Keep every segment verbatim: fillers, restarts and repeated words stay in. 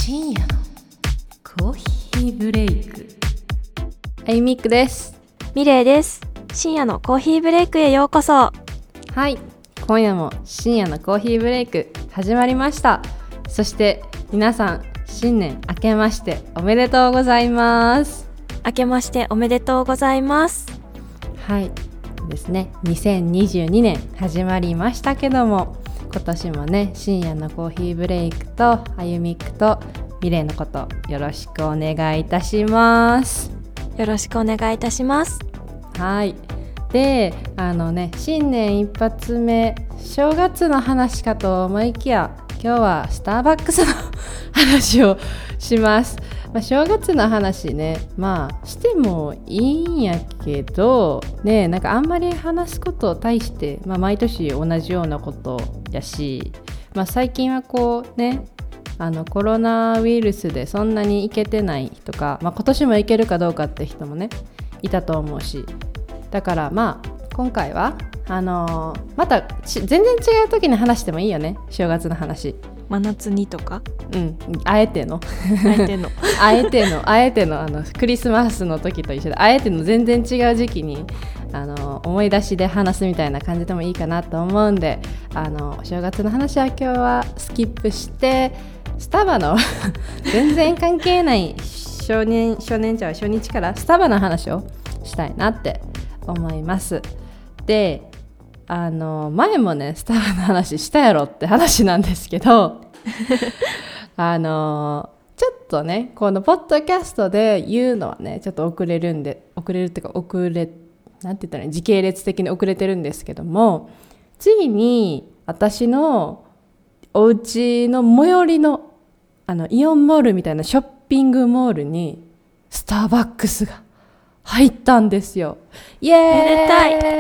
深夜のコーヒーブレイク。はい、ミックです。 ミレイです。深夜のコーヒーブレイクへようこそ。 はい、今夜も深夜のコーヒーブレイク始まりました。そして皆さん、新年明けましておめでとうございます。 明けましておめでとうございます。 はいですね、にせんにじゅうにねん始まりましたけども、今年もね、深夜のコーヒーブレイクとあゆみくとミレイのことよろしくお願いいたします。 よろしくお願いいたします。 はい。で、あのね、新年一発目、正月の話かと思いきや、今日はスターバックスの話をします。まあ、正月の話ね、まあしてもいいんやけどね、なんかあんまり話すことを対して、まあ、毎年同じようなことやし、まあ、最近はこうね、あのコロナウイルスでそんなに行けてないとか、まあ、今年も行けるかどうかって人もねいたと思うし、だからまあ今回はあのー、また全然違う時に話してもいいよね、正月の話。 真夏にとか、 うん、あえてのあえてのあえてのあえてのあのクリスマスの時と一緒で、あえての全然違う時期にあの思い出しで話すみたいな感じでもいいかなと思うんで、あの正月の話は今日はスキップして、スタバの全然関係ない少年少年じゃ初日からスタバの話をしたいなって思います。で、あの前もねスタバの話したやろって話なんですけどあのちょっとねこのポッドキャストで言うのはねちょっと遅れるんで、遅れるっていうか遅れなんて言ったらいい、時系列的に遅れてるんですけども、ついに私のお家の最寄りのあのイオンモールみたいなショッピングモールにスターバックスが入ったんですよ。イエーイ、 めでたい。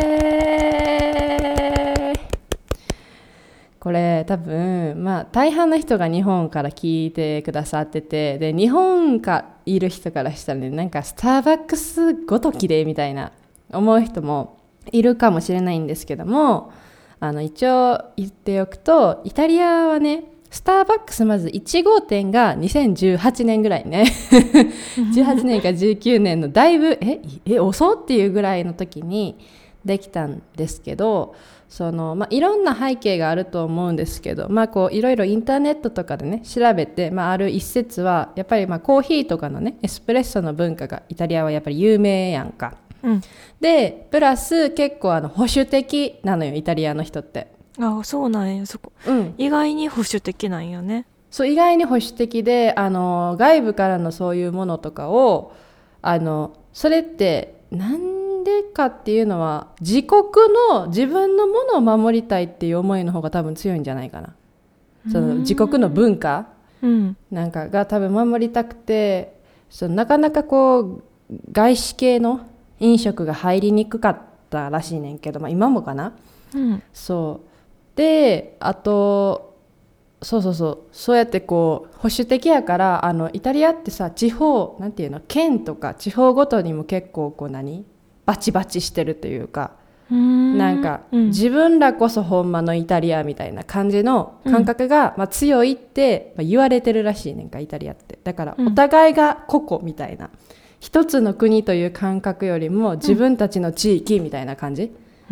これ多分まあ大半の人が日本から聞いてくださってて、で日本かいる人からしたらね、なんかスターバックスごときでみたいな思う人もいるかもしれないんですけども、あの一応言っておくと、イタリアはねスターバックスまずいち号店がにせんじゅうはちねんぐらいねじゅうはちねんかじゅうきゅうねんのだいぶええ遅っていうぐらいの時にできたんですけど、その、まあ、いろんな背景があると思うんですけど、まあ、こういろいろインターネットとかでね調べて、まあ、ある一説はやっぱりまあコーヒーとかのねエスプレッソの文化がイタリアはやっぱり有名やんか、うん、でプラス結構あの保守的なのよイタリアの人って。 あ、そうなんや。そこ、うん、意外に保守的なんよね。 そう、意外に保守的で、あの外部からのそういうものとかをあのそれってなんでかっていうのは、自国の自分のものを守りたいっていう思いの方が多分強いんじゃないかな。その自国の文化なんかが多分守りたくて、そのなかなかこう外資系の飲食が入りにくかったらしいねんけど、まあ、今もかな、うん、そうで、あとそうそうそうそうやってこう保守的やから、あのイタリアってさ、地方なんていうの、県とか地方ごとにも結構こう何バチバチしてるというか、うーんなんか、うん、自分らこそほんまのイタリアみたいな感じの感覚が、うんまあ、強いって、まあ、言われてるらしいねんかイタリアって。だからお互いが個々みたいな、うん、一つの国という感覚よりも自分たちの地域みたいな感じ、うん、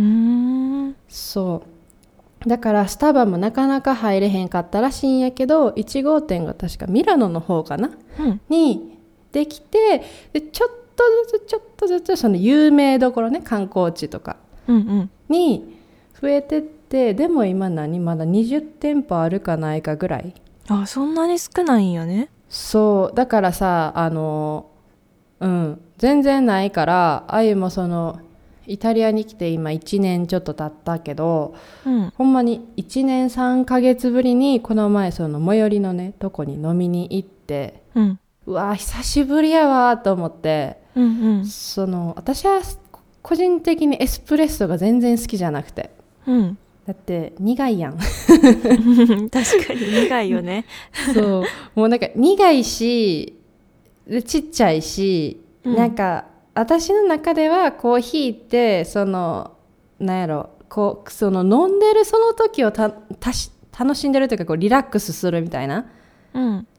そうだからスタバもなかなか入れへんかったらしいんやけど、いち号店が確かミラノの方かな、うん、にできて、でちょっとずつちょっとずつその有名どころね、観光地とかに増えてって、うんうん、でも今何まだにじゅってんぽあるかないかぐらい。 あ、そんなに少ないんやね。 そうだからさ、あのうん全然ないから、あゆもそのイタリアに来て今いちねんちょっと経ったけど、うん、ほんまにいちねんさんかげつぶりにこの前その最寄りのねとこに飲みに行って、うん、うわ久しぶりやわと思って、うんうん、その私は個人的にエスプレッソが全然好きじゃなくて、うん、だって苦いやん確かに苦いよねそうもうなんか苦いしでちっちゃいし、うん、なんか私の中ではコーヒーってそのなんやろこうその飲んでるその時をたたし楽しんでるというかこうリラックスするみたいな、うん、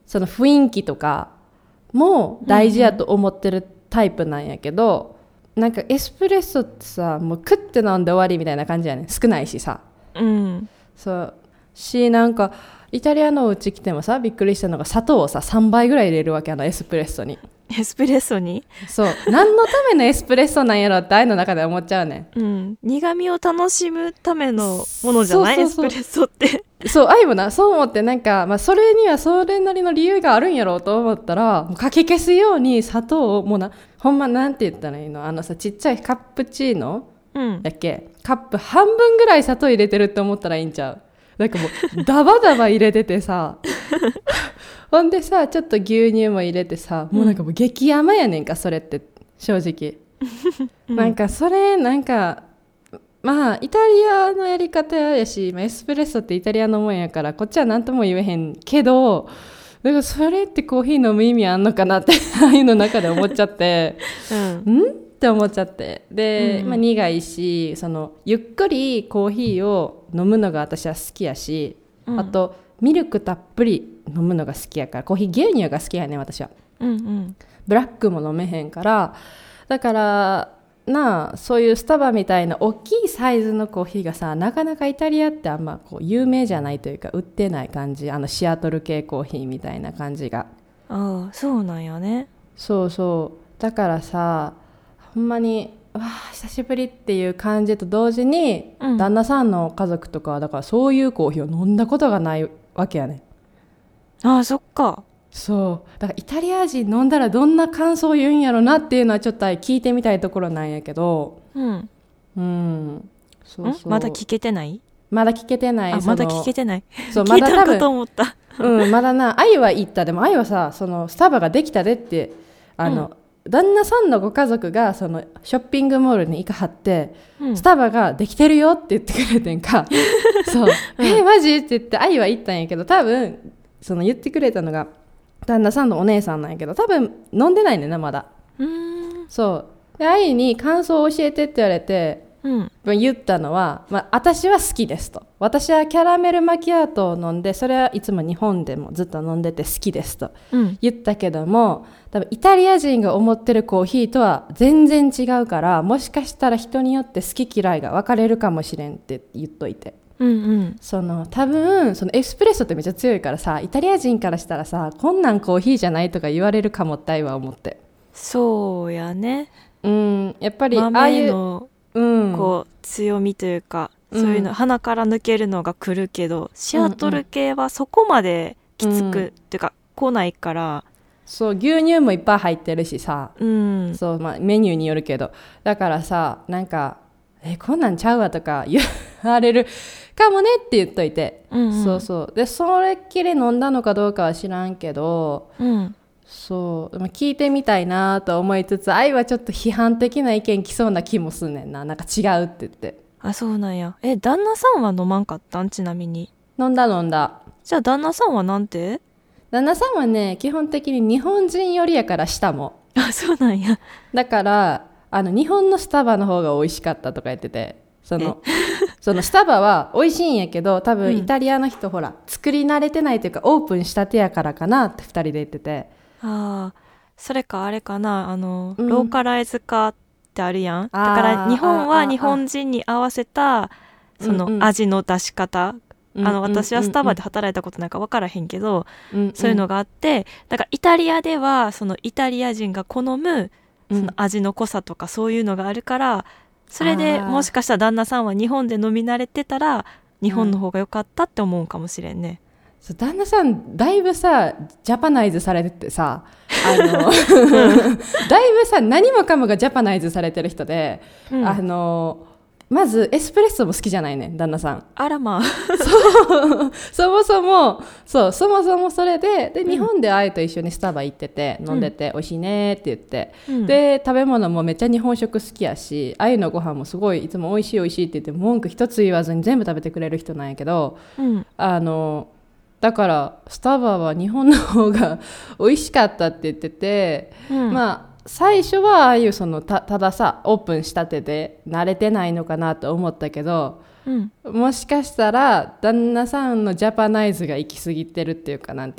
その雰囲気とかも大事やと思ってるタイプなんやけど、うんうん、なんかエスプレッソってさもうクッて飲んで終わりみたいな感じやねん。少ないしさ、 うん、 そうしなんかイタリアのお家来てもさびっくりしたのが砂糖をささんばいぐらい入れるわけ、あのエスプレッソに。 エスプレッソにそう何のためのエスプレッソなんやろって愛の中で思っちゃうね、 うん、苦味を楽しむためのものじゃない？そうそうそう、エスプレッソってそう愛もなそう思ってなんか、まあ、それにはそれなりの理由があるんやろうと思ったらもうかき消すように砂糖をもうなほんまなんて言ったらいいの、あのさちっちゃいカップチーノ、うん、だっけカップ半分ぐらい砂糖入れてるって思ったらいいんちゃう？なんかもうダバダバ入れててさほんでさちょっと牛乳も入れてさ、もうなんかもう激甘やねんかそれって正直、うん、なんかそれなんかまあイタリアのやり方やし、まあ、エスプレッソってイタリアのもんやからこっちは何とも言えへんけど、だからそれってコーヒー飲む意味あんのかなってああいうの中で思っちゃって、うん、んって思っちゃってで、うんまあ、苦いしそのゆっくりコーヒーを飲むのが私は好きやし、うん、あとミルクたっぷり飲むのが好きやから、コーヒー牛乳が好きやね私は、うんうん、ブラックも飲めへんから、だからなあそういうスタバみたいな大きいサイズのコーヒーがさなかなかイタリアってあんまこう有名じゃないというか売ってない感じ、あのシアトル系コーヒーみたいな感じが。 ああそうなんやね。 そうそうだからさほんまにわあ久しぶりっていう感じと同時に、うん、旦那さんの家族とかはだからそういうコーヒーを飲んだことがないわけやね。 ああそっか。 そうだからイタリア人飲んだらどんな感想を言うんやろなっていうのはちょっと聞いてみたいところなんやけど、うんうんそうそう、まだ聞けてない？ まだ聞けてない。 あまだ聞けてない。 そうまだ多分聞いたかと思った。 うんまだな愛は言った。でも愛はさそのスタバができたでってあの、うん、旦那さんのご家族がそのショッピングモールに行かはって、うん、スタバができてるよって言ってくれてんかそう、うん、えー、マジって言って愛は言ったんやけど、多分その言ってくれたのが旦那さんのお姉さんなんやけど多分飲んでないねんなまだ。うーんそうで愛に感想を教えてって言われて、うん、言ったのは、まあ、私は好きですと、私はキャラメルマキアートを飲んでそれはいつも日本でもずっと飲んでて好きですと言ったけども、うん、多分イタリア人が思ってるコーヒーとは全然違うから、もしかしたら人によって好き嫌いが分かれるかもしれんって言っといて、うんうん、その多分そのエスプレッソってめっちゃ強いからさイタリア人からしたらさこんなんコーヒーじゃないとか言われるかもったいは思って。 そうやね、 うん、やっぱりああいう豆のこう強みというか、うん、そういうの鼻から抜けるのが来るけど、シアトル系はそこまできつく、うん、っていうか来ないから。 そう牛乳もいっぱい入ってるしさ、うんそうまあ、メニューによるけどだからさなんかえこんなんちゃうわとか言われるかもねって言っといて、うんうん、そうそうでそれっきり飲んだのかどうかは知らんけど、うん、そう聞いてみたいなと思いつつ愛はちょっと批判的な意見来そうな気もすんねんな、なんか違うって言って。 あそうなんや。え旦那さんは飲まんかったん？ちなみに。 飲んだ飲んだ。 じゃあ旦那さんはなんて？ 旦那さんはね基本的に日本人よりやから舌もあそうなんや。 だからあの日本のスタバの方が美味しかったとか言ってて、そのそのスタバは美味しいんやけど多分イタリアの人、うん、ほら作り慣れてないというかオープンしたてやからかなってふたりで言ってて、 あそれかあれかなあの、うん、ローカライズ化ってあるやん。だから日本は日本人に合わせたその味の出し方、うんうん、あの私はスタバで働いたことなんか分からへんけど、うんうん、そういうのがあって、だからイタリアではそのイタリア人が好むその味の濃さとかそういうのがあるから、それでもしかしたら旦那さんは日本で飲み慣れてたら日本の方が良かったって思うかもしれんね、 うん、そう旦那さんだいぶさジャパナイズされててさあのだいぶさ何もかもがジャパナイズされてる人で、うん、あのまずエスプレッソも好きじゃないね旦那さん。 あらまあそうそもそもそうそもそもそれでで、うん、日本で愛と一緒にスタバ行ってて飲んでて、うん、美味しいねって言って、うん、で食べ物もめっちゃ日本食好きやし愛のご飯もすごいいつも美味しい美味しいって言って文句一つ言わずに全部食べてくれる人なんやけど、うん、あのだからスタバは日本の方が美味しかったって言ってて、うん、まあ最初はああいうその た, たださオープンしたてで慣れてないのかなと思ったけど、うん、もしかしたら旦那さんのジャパナイズが行き過ぎてるっていうかなんていうの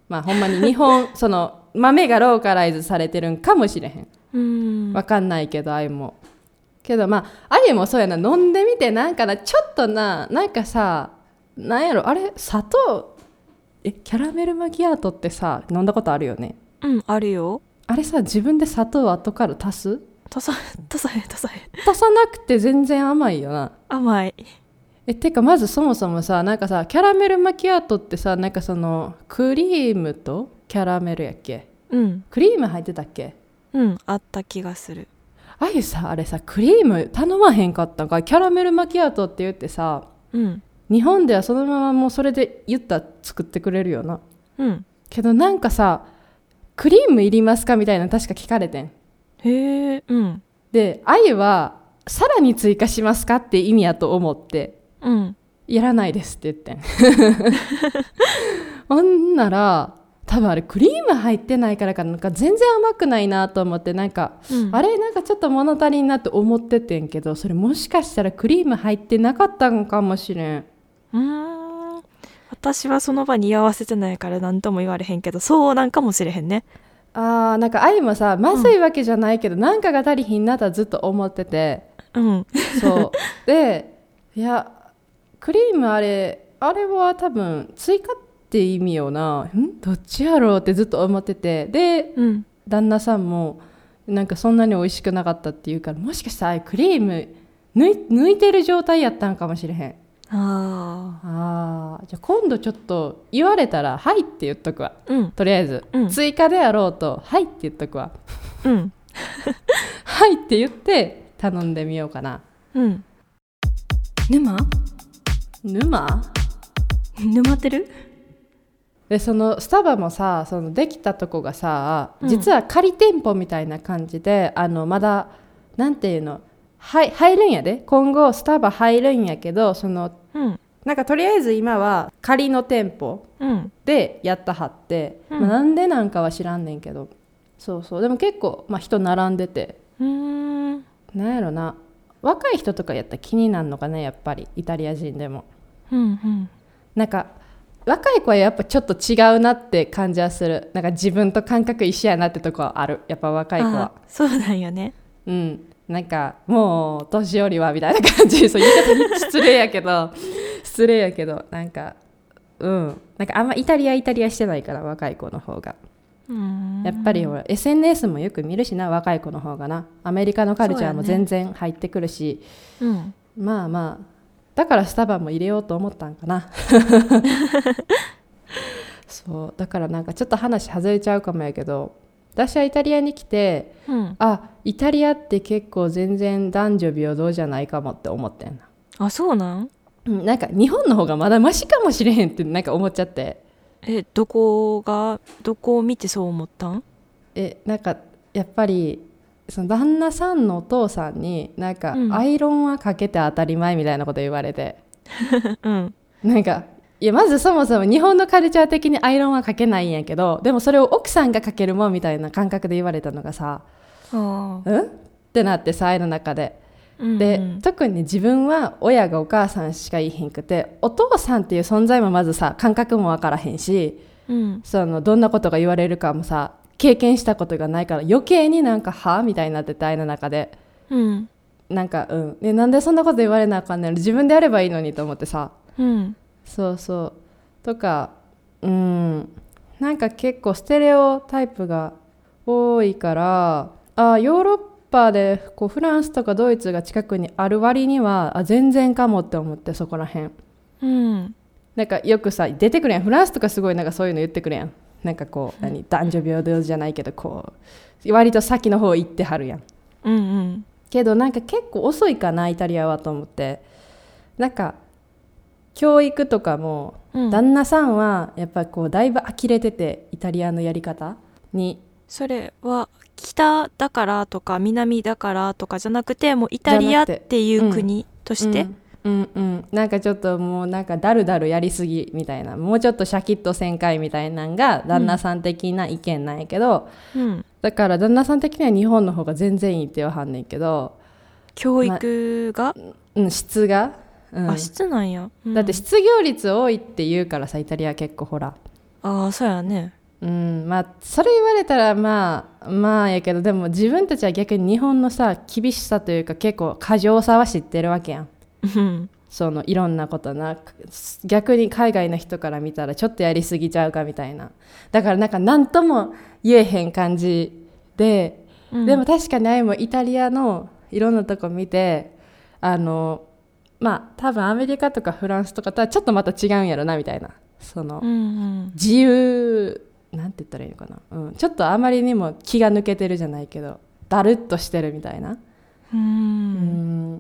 まあほんまに日本その豆がローカライズされてるんかもしれへん。 うんわかんないけどあゆもけどまああゆもそうやな、飲んでみてなんかなちょっとななんかさなんやろあれ砂糖えキャラメルマキアートってさ飲んだことあるよね。 うんあるよ。 あれさ自分で砂糖後から足す足さ足さへん足さへん足さなくて全然甘いよな。 甘い。 えてかまずそもそもさなんかさキャラメルマキアートってさなんかそのクリームとキャラメルやっけ。 うんクリーム入ってたっけ。 うんあった気がする。 あゆさあれさクリーム頼まへんかったんか。キャラメルマキアートって言ってさうん日本ではそのままもうそれで言ったら作ってくれるよな。 うんけどなんかさクリームいりますかみたいな確か聞かれてん。 へえうんであゆはさらに追加しますかって意味やと思ってうんやらないですって言ってんほんなら多分あれクリーム入ってないからかなんか全然甘くないなと思ってなんか、うん、あれなんかちょっと物足りんなって思っててんけどそれもしかしたらクリーム入ってなかったんかもしれん。 うーん私はその場に居合わせてないから何とも言われへんけどそうなんかもしれへんね。 あーなんかあゆもさまずいわけじゃないけど、うん、なんかが足りひんなとはずっと思ってて、 うん、 そうでいやクリームあれあれは多分追加って意味よなんどっちやろうってずっと思っててで、うん、旦那さんもなんかそんなに美味しくなかったっていうからもしかしたらクリーム抜い、抜いてる状態やったんかもしれへん。 ああじゃあ今度ちょっと言われたらはいって言っとくわ、うん、とりあえず、うん、追加であろうとはいって言っとくわ、うん、はいって言って頼んでみようかな。 うん沼沼沼ってる。 でそのスタバもさそのできたとこがさ実は仮店舗みたいな感じで、うん、あのまだなんていうのはい入るんやで今後スタバ入るんやけどその、うん、なんかとりあえず今は仮の店舗でやったはって、うんまあ、なんでなんかは知らんねんけどそうそうでも結構、まあ、人並んでてうーんなんやろな若い人とかやったら気になるのかねやっぱりイタリア人でも、 うんうん、 なんか若い子はやっぱちょっと違うなって感じはする。なんか自分と感覚一緒やなってとこはあるやっぱ若い子は。 そうなんよね。 うんなんかもう年寄りはみたいな感じそう言い方失礼やけど失礼やけどなんかうんなんかあんまイタリアイタリアしてないから若い子の方がうーんやっぱりほら エスエヌエス もよく見るしな若い子の方がなアメリカのカルチャーも全然入ってくるし、 う、ねうん、 まあまあだからスタバも入れようと思ったんかなそうだからなんかちょっと話外れちゃうかもやけど私はイタリアに来て、うん、あイタリアって結構全然男女平等じゃないかもって思ってんな。 あそうなん、 うん、なんか日本の方がまだマシかもしれへんってなんか思っちゃって。 えどこがどこを見てそう思ったん。 えなんかやっぱりその旦那さんのお父さんになんか、うん、アイロンはかけて当たり前みたいなこと言われて、 うん、 なんかいやまずそもそも日本のカルチャー的にアイロンはかけないんやけどでもそれを奥さんがかけるもんみたいな感覚で言われたのがさうんってなってさ愛の中で、うんうん、で特に自分は親がお母さんしかいひんくてお父さんっていう存在もまずさ感覚も分からへんし、うん、そのどんなことが言われるかもさ経験したことがないから余計になんかはみたいになってて愛の中で、 うん、 なんかうんでなんでそんなこと言われなあかんねん自分でやればいいのにと思ってさ、 うんそうそうとかうんなんか結構ステレオタイプが多いからあヨーロッパでこうフランスとかドイツが近くにある割にはあ全然かもって思ってそこらへん、 うん、 なんかよくさ出てくるやんフランスとかすごいなんかそういうの言ってくるやんなんかこう何男女平等じゃないけどこう割と先の方行ってはるやん、 うんうん、 けどなんか結構遅いかなイタリアはと思ってなんか教育とかも、うん、旦那さんはやっぱこうだいぶ呆れててイタリアのやり方にそれは北だからとか南だからとかじゃなくてもうイタリアっていう国として、 うんうんうん、なんかちょっともうなんかだるだるやりすぎみたいなもうちょっとシャキッと旋回みたいなのが旦那さん的な意見なんやけど、 うん、 だから旦那さん的には日本の方が全然いいって言わはんねんけど教育が、 まうん、質がうん、 あ質なんや、 うん、だって失業率多いって言うからさイタリア結構ほらああそうやねうん、まあそれ言われたらまあまあやけど、でも自分たちは逆に日本のさ厳しさというか結構過剰さは知ってるわけやん。そのいろんなことな、逆に海外の人から見たらちょっとやりすぎちゃうかみたいな。だからなんか何とも言えへん感じで、うん、でも確かにあいもイタリアのいろんなとこ見て、あのまあ多分アメリカとかフランスとかとはちょっとまた違うんやろなみたいな、その、うんうん、自由なんて言ったらいいのかな、うん、ちょっとあまりにも気が抜けてるじゃないけどだるっとしてるみたいな。うん、うん、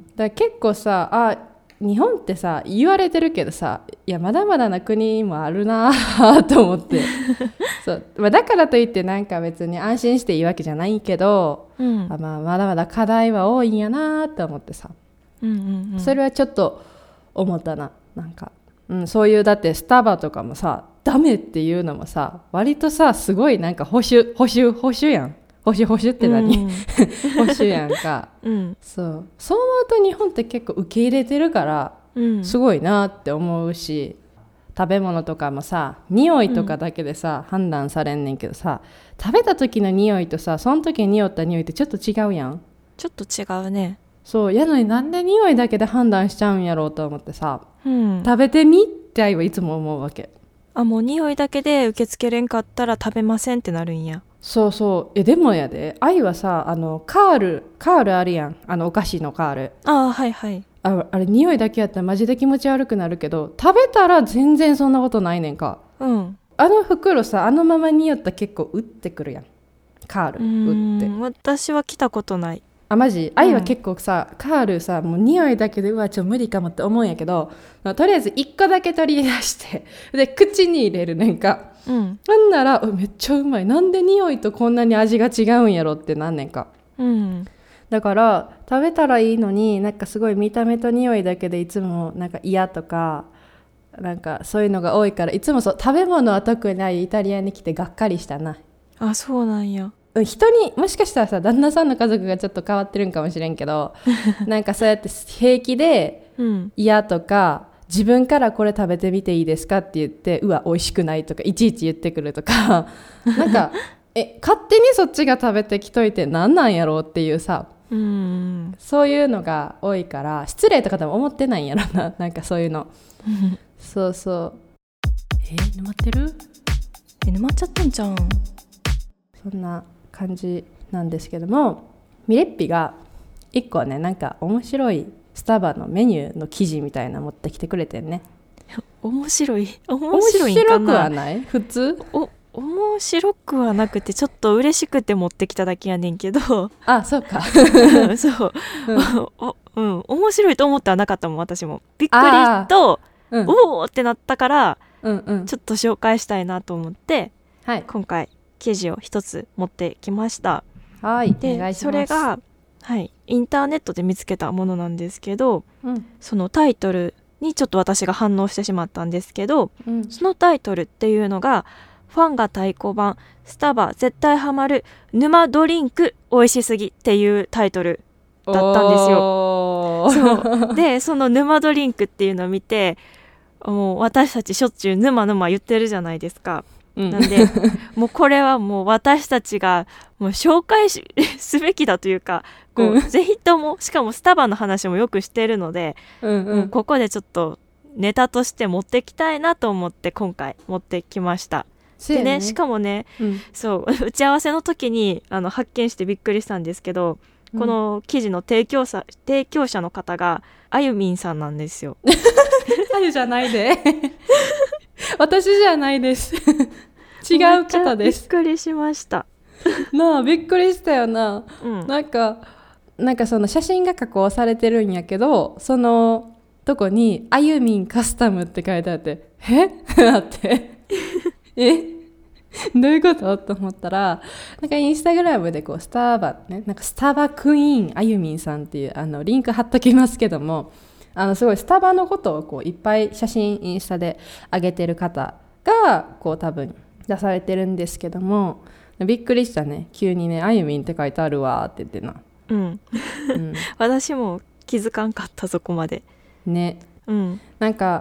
だから結構さ、あ日本ってさ言われてるけどさ、いやまだまだな国もあるなと思ってそう、まあ、だからといってなんか別に安心していいわけじゃないけど、うん、あまあ、まだまだ課題は多いんやなと思ってさ、うんうんうん、それはちょっと思ったな。なんか、うん、そういうだってスタバとかもさダメっていうのもさ割とさすごいなんか保守保守保守やん。保守保守って何、うん、保守やんか、うん、そうそう思うと日本って結構受け入れてるから、うん、すごいなって思うし、食べ物とかもさ匂いとかだけでさ、うん、判断されんねんけどさ、食べた時の匂いとさその時に匂った匂いってちょっと違うやん。 ちょっと違うね。 そうやのになんで匂いだけで判断しちゃうんやろうと思ってさ、うん、食べてみって愛はいつも思うわけ。 あ、もう匂いだけで受け付けれんかったら食べませんってなるんや。 そうそう。えでもやで愛はさ、あのカールカールあるやん、あのお菓子のカール。 ああはいはい。 あ, あれ匂いだけやったらマジで気持ち悪くなるけど、食べたら全然そんなことないねんか。うん。あの袋さあのまま匂ったら結構打ってくるやん、カール。打って。 私は来たことない。 あマジ愛は結構さ、うん、カールさもう匂いだけでうわちょっと無理かもって思うんやけど、とりあえずいっこだけ取り出してで口に入れるねんか。うん、なんならめっちゃうまい、なんで匂いとこんなに味が違うんやろってなんねんか、うん、だから食べたらいいのになんかすごい見た目と匂いだけでいつもなんか嫌とかなんかそういうのが多いから、いつもそう食べ物は特にないイタリアに来てがっかりしたな。 あそうなんや。 人にもしかしたらさ旦那さんの家族がちょっと変わってるんかもしれんけどなんかそうやって平気で嫌とか、うん自分からこれ食べてみていいですかって言ってうわ美味しくないとかいちいち言ってくるとかなんかえ勝手にそっちが食べてきといてなんなんやろうっていうさ、うんそういうのが多いから失礼とかでも思ってないんやろな。なんかそういうのそうそうえー、沼ってるえ沼っちゃってんじゃん。 そんな感じなんですけども、ミレッピが一個ねなんか面白いスタバのメニューの記事みたいな持ってきてくれてんね。 面白い面白いんかな。面白くはない普通。 お面白くはなくてちょっと嬉しくて持ってきただけやねんけど。 あそうかそう、うん、お、うん、面白いと思ってはなかったもん私も。びっくりと、うん、おーってなったから、うんうん、ちょっと紹介したいなと思って、はい、今回記事を一つ持ってきました。 はいでお願いします。 それがはい、インターネットで見つけたものなんですけど、うん、そのタイトルにちょっと私が反応してしまったんですけど、うん、そのタイトルっていうのがファンが太鼓判スタバ絶対ハマる沼ドリンク美味しすぎっていうタイトルだったんですよ。そうでその沼ドリンクっていうのを見てもう私たちしょっちゅう沼沼言ってるじゃないですか。うん、なんでもうこれはもう私たちがもう紹介しすべきだというかこう、うん、ぜひともしかもスタバの話もよくしてるので、うんうん、ここでちょっとネタとして持ってきたいなと思って今回持ってきました。でね、しかもね、うん、そう打ち合わせの時にあの発見してびっくりしたんですけど、うん、この記事の提供者、提供者の方があゆみんさんなんですよ。 あゆじゃないで私じゃないです違う方です。 びっくりしましたなあびっくりしたよな、うん、なんかなんかその写真が加工されてるんやけどそのとこにあゆみんカスタムって書いてあってえってなってえどういうことと思ったらなんかインスタグラムでこうスタバねなんかスタバクイーンあゆみんさんっていうあのリンク貼っときますけどもあのすごいスタバのことをこういっぱい写真インスタで上げてる方がこう多分出されてるんですけどもびっくりしたね急にねあゆみんって書いてあるわって言ってな、 うんうん、私も気づかんかったそこまでね、うん、なんか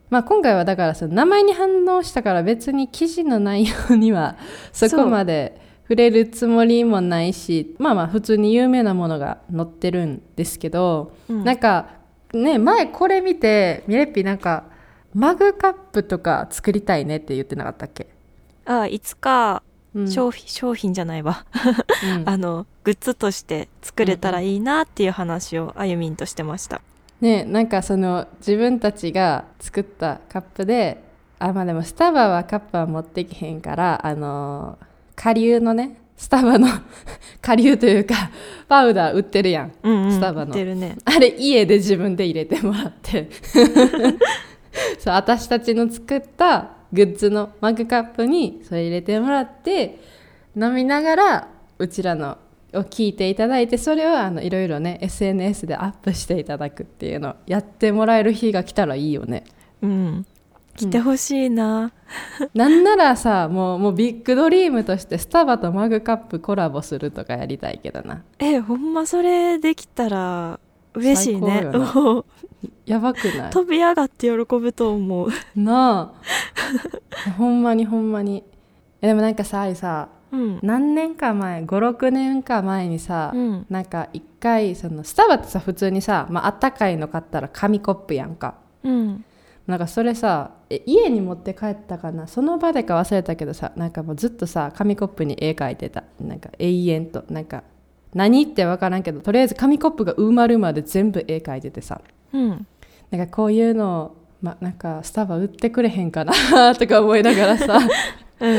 まあ今回はだからその名前に反応したから別に記事の内容にはそこまで触れるつもりもないし、まあまあ普通に有名なものが載ってるんですけど、うん、なんかね前これ見てミレッピなんかマグカップとか作りたいねって言ってなかったっけ？ ああ、いつか商品、うん、商品じゃないわ、うん、あのグッズとして作れたらいいなっていう話をあゆみんとしてました。 ね、なんかその自分たちが作ったカップで、あ、まあでもスタバはカップは持ってきへんから、あの顆粒のね、スタバの顆粒というかパウダー売ってるやん、 うんうん、 スタバの売ってるね。 あれ家で自分で入れてもらってそう、私たちの作ったグッズのマグカップにそれ入れてもらって飲みながらうちらのを聞いていただいて、それをあのいろいろね エスエヌエス でアップしていただくっていうのをやってもらえる日が来たらいいよね。 うん、来てほしいな、 うん、なんならさもう、もうビッグドリームとしてスタバとマグカップコラボするとかやりたいけどな。 えほんまそれできたら嬉しいね。 やばくない？ 飛び上がって喜ぶと思うなあほんまにほんまに。でもなんかさあいさ、うん、何年か前ごろくねんか前にさ、うん、なんか一回そのスタバってさ普通にさ、まあったかいの買ったら紙コップやんか、うん、なんかそれさえ家に持って帰ったかな、その場でか忘れたけどさ、なんかもうずっとさ紙コップに絵描いてた、なんか永遠と、なんか何って分からんけどとりあえず紙コップが埋まるまで全部絵描いててさ、うん、なんかこういうのを、ま、なんかスタバ売ってくれへんかなとか思いながらさうん、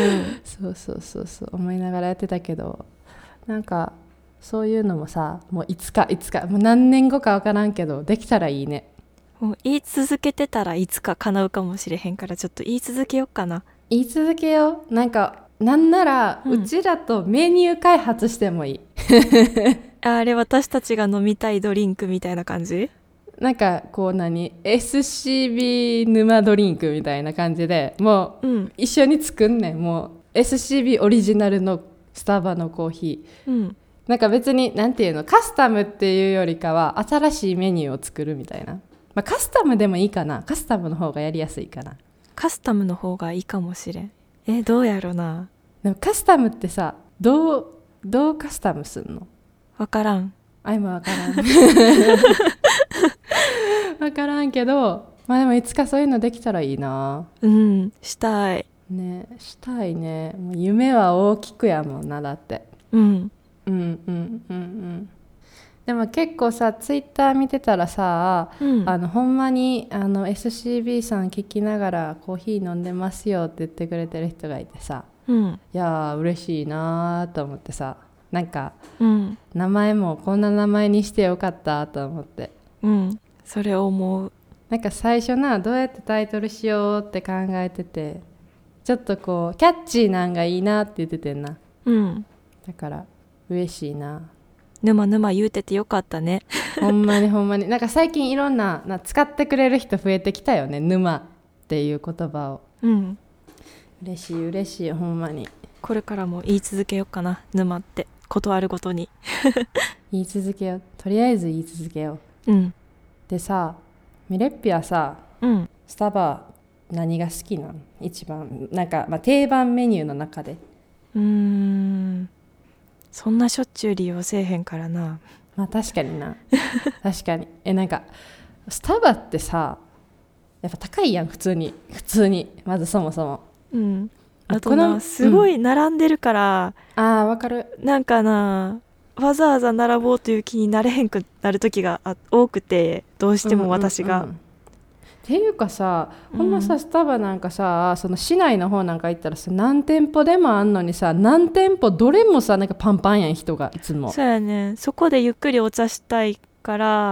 そうそうそうそう思いながらやってたけど、なんかそういうのもさもういつかいつかもう何年後か分からんけどできたらいいね。 もう言い続けてたらいつか叶うかもしれへんから、ちょっと言い続けようかな。 言い続けよう。なんかなんなら、うん、うちらとメニュー開発してもいいあれ私たちが飲みたいドリンクみたいな感じ、 なんかこう何 エスシービー 沼ドリンクみたいな感じでもう一緒に作んねん、もう エスシービー オリジナルのスタバのコーヒー、うん、なんか別になんていうのカスタムっていうよりかは新しいメニューを作るみたいな、まあ、カスタムでもいいかな、カスタムの方がやりやすいかな。 カスタムの方がいいかもしれん。えどうやろな。 でもカスタムってさどうどうカスタムすんの？ わからん。 あいもわからん分からんけど、まあでもいつかそういうのできたらいいな。 うんしたいね、したいね。もう夢は大きくやもんな、だって、うん、うんうんうんうんでも結構さツイッター見てたらさ、うん、あのほんまにあの エスシービー さん聞きながらコーヒー飲んでますよって言ってくれてる人がいてさ、うん、いや嬉しいなと思ってさ、なんか、うん、名前もこんな名前にしてよかったと思って、 うんそれ思う。 なんか最初などうやってタイトルしようって考えてて、ちょっとこうキャッチーなんがいいなって言っててんな、うん、だから嬉しいな。 沼沼言うててよかったねほんまにほんまに、なんか最近いろん な, な使ってくれる人増えてきたよね、沼っていう言葉を、うん、嬉しい嬉しいほんまに。 これからも言い続けようかな、沼ってことあるごとに言い続けよう、とりあえず言い続けよう、うん、でさミレッピはさ、うん、スタバ何が好きなの一番、なんか、まあ、定番メニューの中で。 うーんそんなしょっちゅう利用せえへんからな。 まあ確かにな確かにえなんかスタバってさやっぱ高いやん普通に普通にまずそもそも、うん、 あとなすごい並んでるから、 うん、あーわかる。 なんかなわざわざ並ぼうという気になれへんくなる時が多くて、どうしても私が、うんうんうん、 っていうかさ、ほんまさ、うん、スタバなんかさその市内の方なんか行ったらさ何店舗でもあんのにさ、何店舗どれもさなんかパンパンやん人がいつも。 そうやね、そこでゆっくりお茶したいから、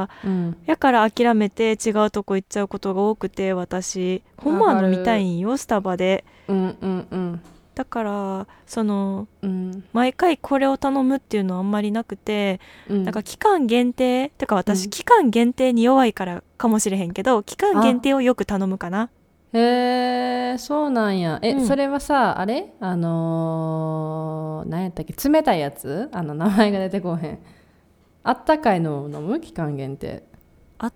うん、やから諦めて違うとこ行っちゃうことが多くて、私ほんまは飲みたいんよスタバで、うんうんうん、だからその、うん、毎回これを頼むっていうのはあんまりなくて、うん、なんか期間限定とか私、うん、期間限定に弱いからかもしれへんけど期間限定をよく頼むかな。 へえそうなんや。え、うん、それはさあれあのー、何やったっけ冷たいやつ、あの名前が出てこへん、あったかいのを飲む期間限定。 あっ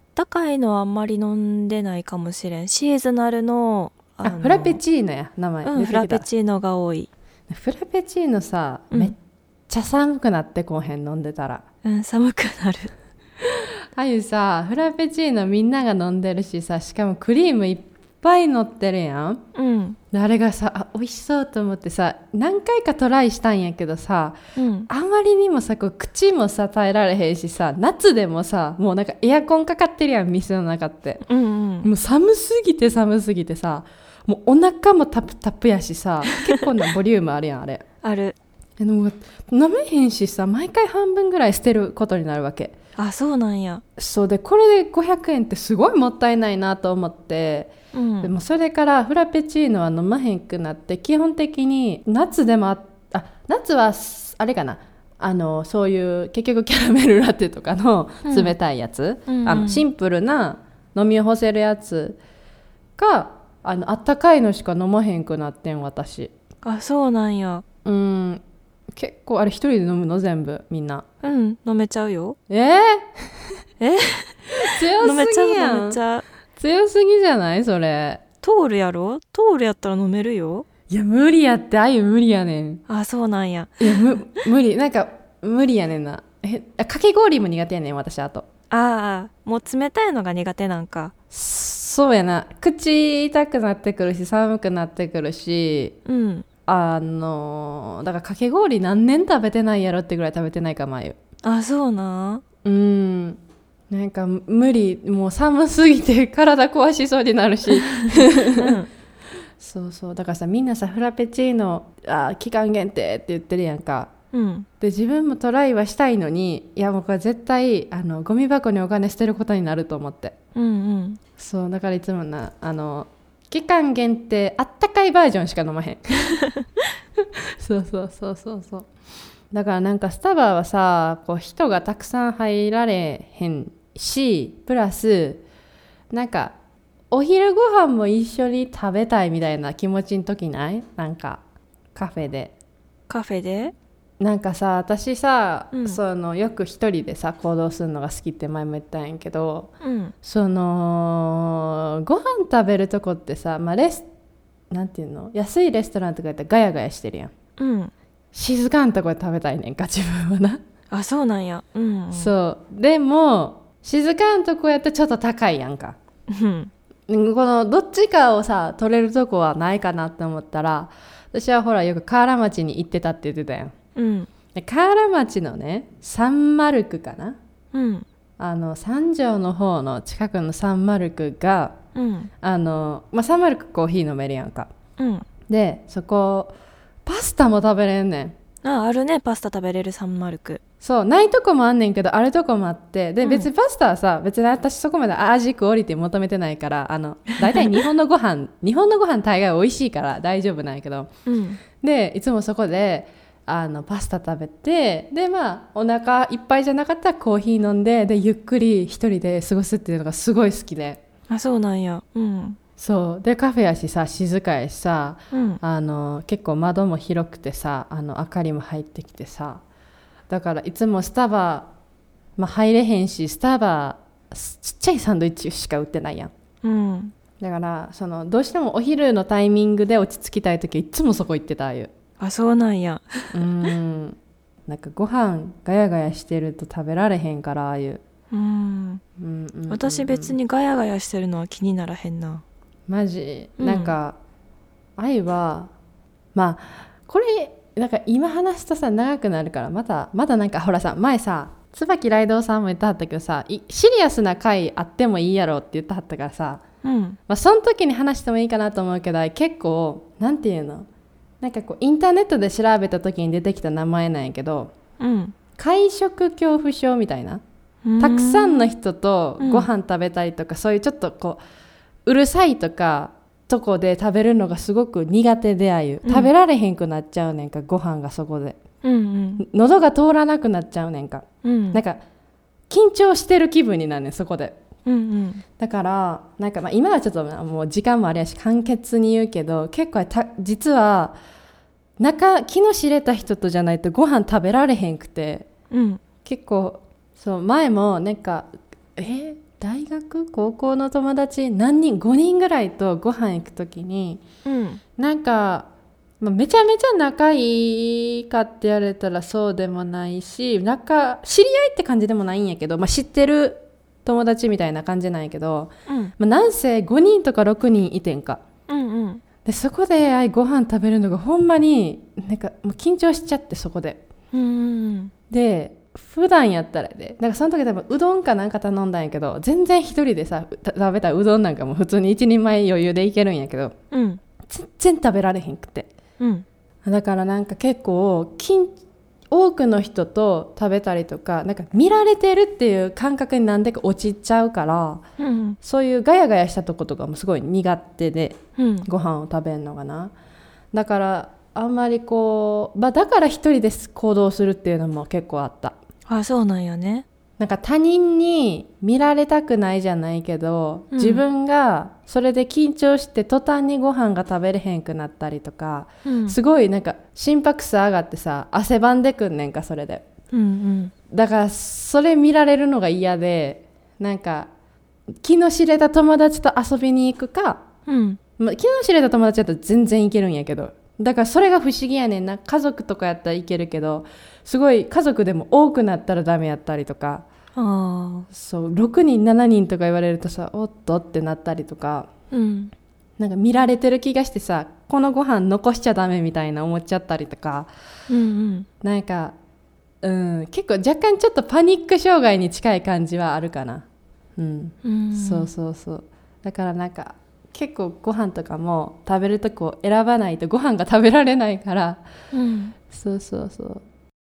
ったかいのはあんまり飲んでないかもしれん。シーズナルの、 ああフラペチーノや名前、 うん、フラペチーノが多い。 フラペチーノさ、うん、めっちゃ寒くなってこうへん飲んでたら。 うん寒くなる。 ああいうさフラペチーノみんなが飲んでるしさ、しかもクリームいっぱい乗ってるやん、 うん、 あれがさあ美味しそうと思ってさ何回かトライしたんやけどさ、 うん、 あまりにもさこう口もさ耐えられへんしさ、夏でもさもうなんかエアコンかかってるやん店の中って、 うんうん、 もう寒すぎて寒すぎてさ、もうお腹もタプタプやしさ結構なボリュームあるやんあれある。 でも飲めへんしさ、毎回半分ぐらい捨てることになるわけ。 あそうなんや。 そうでこれでごひゃくえんってすごいもったいないなと思って、 うん、 でもそれからフラペチーノは飲まへんくなって、基本的に夏でも あ, あ夏はあれかな、あのそういう結局キャラメルラテとかの冷たいやつ、うん、あのシンプルな飲み干せるやつが あ, のあったかいのしか飲まへんくなってん私。 あそうなんや。 うん結構あれ一人で飲むの全部みんな。 うん飲めちゃうよ。 えー、 え強すぎやん。 飲めちゃう飲めちゃう。 強すぎじゃないそれ。 トールやろ、トールやったら飲めるよ。 いや無理やって、あゆ無理やねん。 あそうなんや。 いやむ無理なんか無理やねんな。えかき氷も苦手やねん私。あとああもう冷たいのが苦手なんか。 そうやな、口痛くなってくるし寒くなってくるし、 うんあのだからかき氷何年食べてないやろってぐらい食べてないかまゆ。 あそうな。 うんなんか無理、もう寒すぎて体壊しそうになるし、うん、そうそうだからさみんなさフラペチーノあ期間限定って言ってるやんか、 うん、 で自分もトライはしたいのに、いやもうこれ絶対あのゴミ箱にお金捨てることになると思って、 うんうん、 そうだからいつもなあの期間限定あったかいバージョンしか飲まへんそうそうそうそうそうだからなんかスタバはさこう人がたくさん入られへんし、プラスなんかお昼ご飯も一緒に食べたいみたいな気持ちの時ない？なんかカフェでカフェでなんかさ私さ、 うん、 そのよく一人でさ行動するのが好きって前も言ったんやけど、 うん、 そのご飯食べるとこってさ、まあ、レスなんていうの安いレストランとかやったらガヤガヤしてるやん、 うん、 静かなとこで食べたいねんか自分はな。 あそうなんや、うんうん、 そうでも静かなとこやったらちょっと高いやんか、 うん、 このどっちかをさ取れるとこはないかなって思ったら、私はほらよく河原町に行ってたって言ってたやん、 うん、 で河原町のねサンマルクかな、 うん、 あの三条の方の近くのサンマルクが、 うん、 あの、まあ、サンマルクコーヒー飲めるやんか、 うん、 でそこパスタも食べれんねん。 ああるねパスタ食べれるサンマルク。 そうないとこもあんねんけどあるとこもあって、で別にパスタはさ別に私そこまで味クオリティ求めてないから、あの大体日本のご飯日本のご飯大概美味しいから大丈夫なんやけど、 うん、 でいつもそこであのパスタ食べて、でまあお腹いっぱいじゃなかったらコーヒー飲んで、でゆっくり一人で過ごすっていうのがすごい好きで。 あそうなんや、うん、 そうでカフェやしさ静かやしさ、 うん、 あの結構窓も広くてさあの明かりも入ってきてさ、だからいつもスタバ、まあ、入れへんしスタバちっちゃいサンドイッチしか売ってないやん、 うん、 だからそのどうしてもお昼のタイミングで落ち着きたい時はいつもそこ行ってたああいう。 あそうなんやうんなんかご飯ガヤガヤしてると食べられへんからああいう、 うん、うんうんうん、私別にガヤガヤしてるのは気にならへんなマジ、 うん、 なんか愛はまあこれなんか今話すとさ長くなるからまたまだなんかほらさ前さ椿ライドウさんも言ってはったけどさシリアスな回あってもいいやろって言ってはったからさ、 うんまあ、その時に話してもいいかなと思うけど結構なんていうのなんかこうインターネットで調べた時に出てきた名前なんやけど、 うん、 会食恐怖症みたいな、たくさんの人とご飯食べたりとか、うん、そういうちょっとこううるさいとかとこで食べるのがすごく苦手であゆ、うん、食べられへんくなっちゃうねんかご飯がそこで、 うんうん、 喉が通らなくなっちゃうねんか、 うん、 なんか緊張してる気分になるねんそこで、 うんうん、 だからなんかまあ今はちょっともう時間もあれやし簡潔に言うけど結構た実は中気の知れた人とじゃないとご飯食べられへんくて、 うん、 結構そう前もなんかえ大学高校の友達何人ごにんぐらいとご飯行くときに、 うん、 なんか、まあ、めちゃめちゃ仲いいかって言われたらそうでもないし、仲知り合いって感じでもないんやけど、まあ、知ってる友達みたいな感じなんやけど、 うんまあ、なんせごにんとかろくにんいてんか、 うんうん、 でそこであいご飯食べるのがほんまになんかもう緊張しちゃって、そこで、 うんうん、 で普段やったらで、なんかその時多分うどんかなんか頼んだんやけど、全然一人でさ食べたうどんなんかも普通に一人前余裕でいけるんやけど、 うん、 全然食べられへんくて、 うん、 だからなんか結構緊多くの人と食べたりとか、なんか見られてるっていう感覚になんでか落ちちゃうから、 うん、 そういうガヤガヤしたとことかもすごい苦手で、 うん、 ご飯を食べるのがな。だからあんまりこう、まあ、だから一人で行動するっていうのも結構あった。 あ、そうなんやね。 なんか他人に見られたくないじゃないけど、 うん、 自分がそれで緊張して途端にご飯が食べれへんくなったりとか、 うん、 すごいなんか心拍数上がってさ、汗ばんでくんねんか、それで。 うんうん、 だからそれ見られるのが嫌で、なんか気の知れた友達と遊びに行くか、 うん、 まあ、気の知れた友達だったら全然行けるんやけど、だからそれが不思議やねんな。家族とかやったらいけるけど、すごい家族でも多くなったらダメやったりとか、 あ、 そうろくにんしちにんとか言われるとさ、おっとってなったりとか、 うん、 なんか見られてる気がしてさ、このご飯残しちゃダメみたいな思っちゃったりとか、 うんうん、 なんか、うん、結構若干ちょっとパニック障害に近い感じはあるかな。うん、 うん、 そうそうそう。だからなんか結構ご飯とかも食べるとこ選ばないとご飯が食べられないから、 うん、 そうそうそう。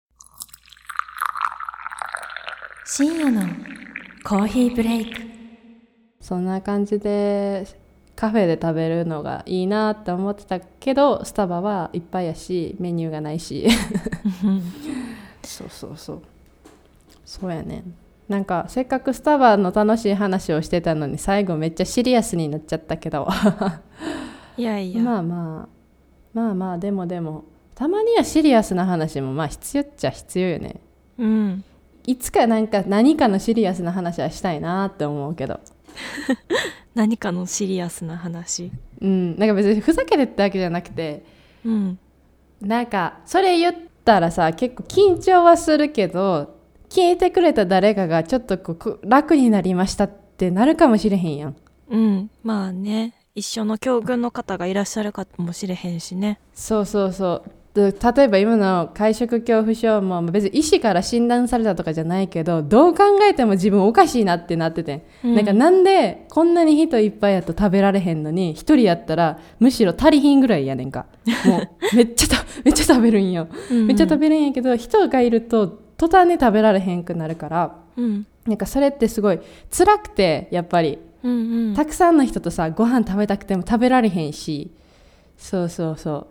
深夜のコーヒーブレイク。 そんな感じでカフェで食べるのがいいなって思ってたけど、スタバはいっぱいやしメニューがないしそうそうそう、そうやね。なんかせっかくスタバの楽しい話をしてたのに最後めっちゃシリアスになっちゃったけどいやいや、 まあまあまあまあ、でもでもたまにはシリアスな話もまあ必要っちゃ必要よね。 うん、 いつかなんか何かのシリアスな話はしたいなって思うけど何かのシリアスな話、 うん、なんか別にふざけてってわけじゃなくて、 うん、 なんかそれ言ったらさ、結構緊張はするけど、聞いてくれた誰かがちょっとこう楽になりましたってなるかもしれへんやん。 うん、まあね、一緒の境遇の方がいらっしゃるかもしれへんしね。 そうそうそう。で例えば今の会食恐怖症も別に医師から診断されたとかじゃないけど、どう考えても自分おかしいなってなってて、うん、なんかなんでこんなに人いっぱいやと食べられへんのに一人やったらむしろ足りひんぐらいやねんか。もうめっちゃためっちゃ食べるんようん、うん、めっちゃ食べるんやけど、人がいると途端に食べられへんくなるから、うん、なんかそれってすごい辛くて、やっぱり、うんうん、たくさんの人とさご飯食べたくても食べられへんし、そうそうそう、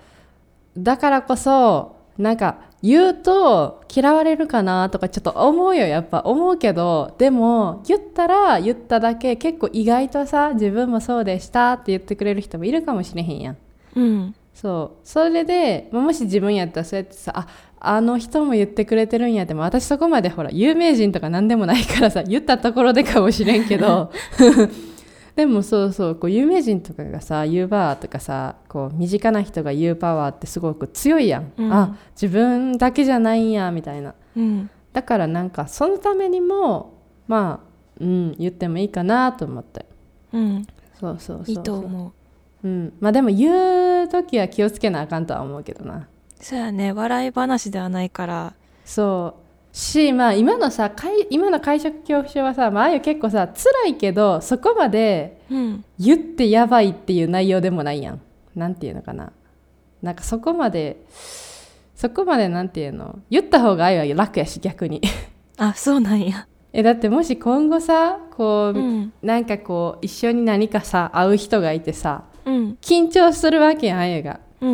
だからこそなんか言うと嫌われるかなとかちょっと思うよ、やっぱ思うけど、でも言ったら言っただけ結構意外とさ、自分もそうでしたって言ってくれる人もいるかもしれへんやん、うん、そうそれでもし自分やったらそうやってさ、ああの人も言ってくれてるんやって、も私そこまでほら有名人とか何でもないからさ、言ったところでかもしれんけどでもそうそう、こう有名人とかがさ言うバーとかさ、こう身近な人が言うパワーってすごく強いやん、うん、あ自分だけじゃないんやみたいな、うん、だからなんかそのためにもまあ、うん、言ってもいいかなと思って、うん、そうそうそうそう、いいと思う、うん、まあでも言う時は気をつけなあかんとは思うけどな。 そうやね、笑い話ではないから。 そうし、まあ今のさ今の会食恐怖症はさ、まあああいう結構さ辛いけど、そこまで言ってやばいっていう内容でもないやん、なんていうのかな、なんかそこまでそこまでなんていうの、言った方が愛は楽やし逆にあ、そうなんや。 えだってもし今後さこう、うん、なんかこう一緒に何かさ会う人がいてさ、うん、緊張するわけやん愛が、うんうん、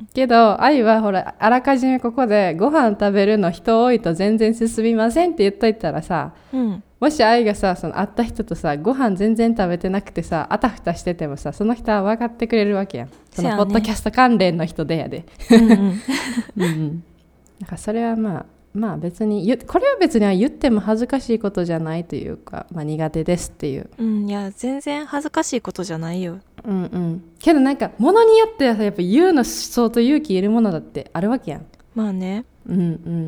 けど愛はほらあらかじめここでご飯食べるの人多いと全然進みませんって言っといたらさ、うん、もし愛がさその会った人とさご飯全然食べてなくてさあたふたしててもさ、その人は分かってくれるわけやん、そのポッドキャスト関連の人でやでうん、うんうん、なんかそれはまあまあ別にこれは別には言っても恥ずかしいことじゃないというか、まあ、苦手ですっていう。 うん、いや全然恥ずかしいことじゃないよ。 うんうん。けどなんか物によってはやっぱ言うの相当勇気いるものだってあるわけやん。 まあね。 うんうん。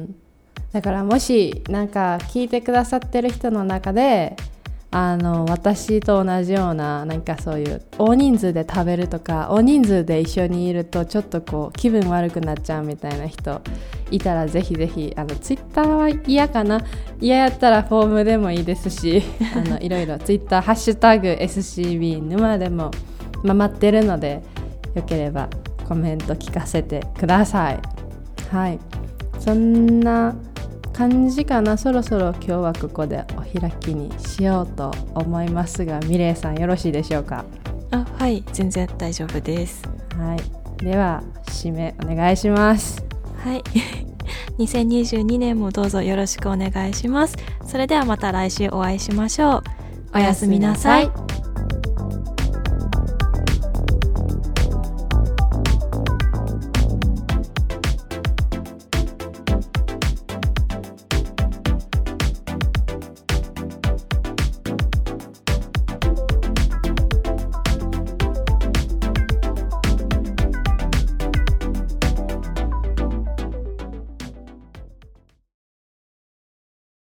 だからもしなんか聞いてくださってる人の中であの私と同じようななんかそういう大人数で食べるとか大人数で一緒にいるとちょっとこう気分悪くなっちゃうみたいな人いたらぜひぜひあのツイッターは嫌かな嫌やったらフォームでもいいですしあのいろいろツイッターハッシュタグ エスシービー 沼でも、まあ、待ってるのでよければコメント聞かせてください。はい、そんな感じかな。そろそろ今日はここでお開きにしようと思いますが、ミレイさんよろしいでしょうか？ あ、はい、全然大丈夫です。 はい、では締めお願いします。 はいにせんにじゅうにねんもどうぞよろしくお願いします。それではまた来週お会いしましょう。おやすみなさい。